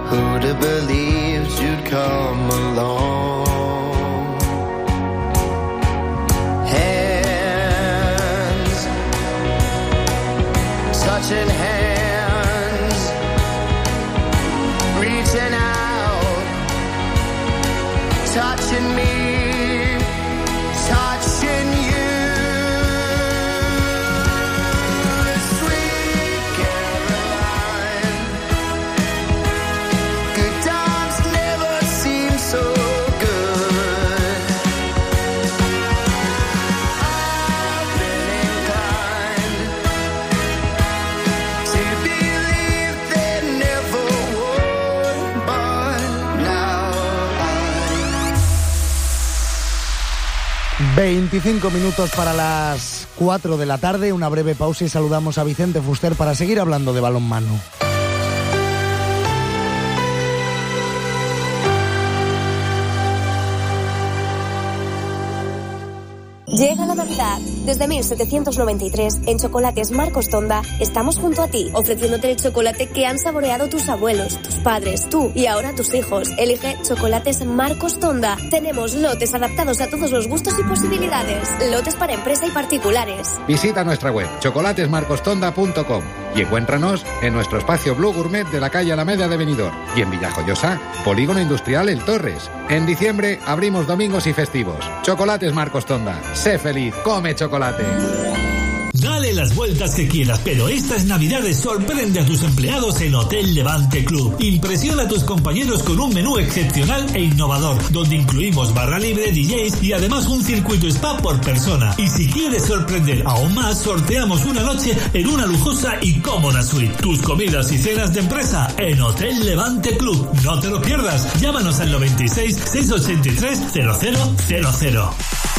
Who'd have believed you'd come along? Hands touching hands, reaching out, touching me, touching you. Sweet Caroline, good times never seem so good. I've been inclined to believe they never would, but now 25 minutos para las 4 de la tarde, una breve pausa y saludamos a Vicente Fuster para seguir hablando de balonmano. Llega la Navidad. Desde 1793, en Chocolates Marcos Tonda, estamos junto a ti, ofreciéndote el chocolate que han saboreado tus abuelos, tus padres, tú y ahora tus hijos. Elige Chocolates Marcos Tonda. Tenemos lotes adaptados a todos los gustos y posibilidades. Lotes para empresa y particulares. Visita nuestra web, chocolatesmarcostonda.com, y encuéntranos en nuestro espacio Blue Gourmet de la calle Alameda de Benidorm y en Villajoyosa, Polígono Industrial El Torres. En diciembre abrimos domingos y festivos. Chocolates Marcos Tonda. Sé feliz, come chocolate. Dale las vueltas que quieras, pero estas Navidades sorprende a tus empleados en Hotel Levante Club. Impresiona a tus compañeros con un menú excepcional e innovador, donde incluimos barra libre, DJs y además un circuito spa por persona. Y si quieres sorprender aún más, sorteamos una noche en una lujosa y cómoda suite. Tus comidas y cenas de empresa en Hotel Levante Club. No te lo pierdas. Llámanos al 96 683 0000.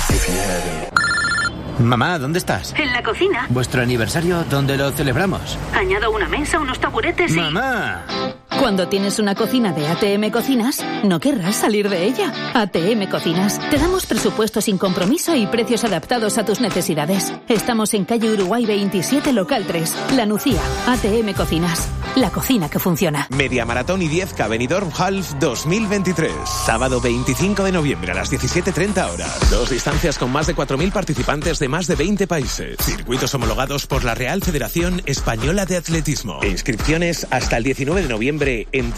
Mamá, ¿dónde estás? En la cocina. ¿Vuestro aniversario dónde lo celebramos? Añado una mesa, unos taburetes y... ¡Mamá! Cuando tienes una cocina de ATM Cocinas, no querrás salir de ella. ATM Cocinas. Te damos presupuesto sin compromiso y precios adaptados a tus necesidades. Estamos en calle Uruguay 27, local 3, La Nucía. ATM Cocinas. La cocina que funciona. Media Maratón y 10K Benidorm Half 2023. Sábado 25 de noviembre a las 17:30 horas. 2 distancias con más de 4.000 participantes de más de 20 países. Circuitos homologados por la Real Federación Española de Atletismo. Inscripciones hasta el 19 de noviembre en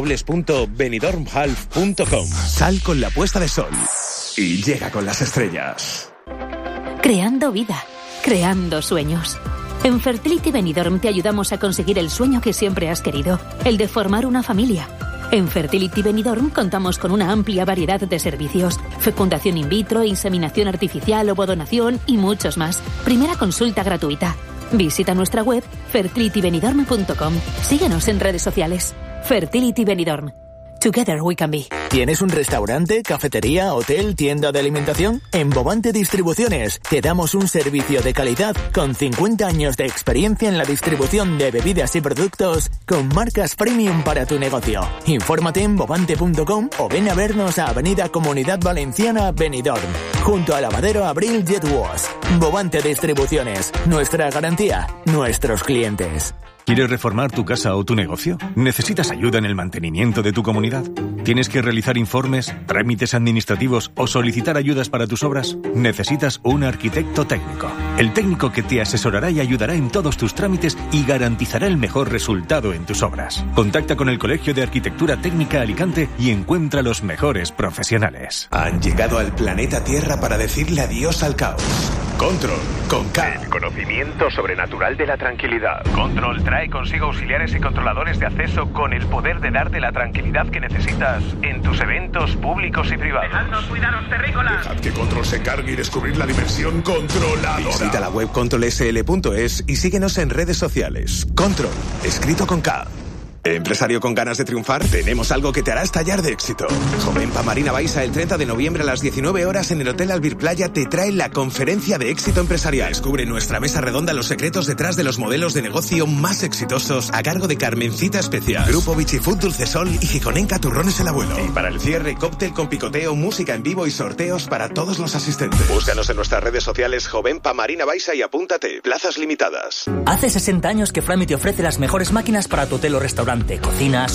www.benidormhalf.com. Sal con la puesta de sol y llega con las estrellas. Creando vida. Creando sueños. En Fertility Benidorm te ayudamos a conseguir el sueño que siempre has querido, el de formar una familia. En Fertility Benidorm contamos con una amplia variedad de servicios: fecundación in vitro, inseminación artificial, ovodonación y muchos más. Primera consulta gratuita. Visita nuestra web fertilitybenidorm.com. Síguenos en redes sociales. Fertility Benidorm. Together we can be. ¿Tienes un restaurante, cafetería, hotel, tienda de alimentación? En Bovante Distribuciones te damos un servicio de calidad con 50 años de experiencia en la distribución de bebidas y productos con marcas premium para tu negocio. Infórmate en bovante.com o ven a vernos a Avenida Comunidad Valenciana, Benidorm, junto al lavadero Abril Jet Wash. Bovante Distribuciones. Nuestra garantía, nuestros clientes. ¿Quieres reformar tu casa o tu negocio? ¿Necesitas ayuda en el mantenimiento de tu comunidad? ¿Tienes que realizar informes, trámites administrativos o solicitar ayudas para tus obras? Necesitas un arquitecto técnico. El técnico que te asesorará y ayudará en todos tus trámites y garantizará el mejor resultado en tus obras. Contacta con el Colegio de Arquitectura Técnica Alicante y encuentra los mejores profesionales. Han llegado al planeta Tierra para decirle adiós al caos. Control, con K. El conocimiento sobrenatural de la tranquilidad. Control trae consigo auxiliares y controladores de acceso con el poder de darte la tranquilidad que necesitas en tus eventos públicos y privados. Dejadnos cuidaros, terrícolas. Dejad que Control se encargue y descubrir la dimensión controlada. Visita la web controlsl.es y síguenos en redes sociales. Control, escrito con K. ¿Empresario con ganas de triunfar? Tenemos algo que te hará estallar de éxito. Jovenpa Marina Baixa, el 30 de noviembre a las 19 horas en el Hotel Albir Playa te trae la conferencia de éxito empresarial. Descubre en nuestra mesa redonda los secretos detrás de los modelos de negocio más exitosos a cargo de Carmencita Especial, Grupo Bichifood Dulcesol y Gijonenca Turrones el Abuelo. Y para el cierre, cóctel con picoteo, música en vivo y sorteos para todos los asistentes. Búscanos en nuestras redes sociales Jovenpa Marina Baixa y apúntate. Plazas limitadas. Hace 60 años que Frami te ofrece las mejores máquinas para tu hotel o restaurante, cocinas,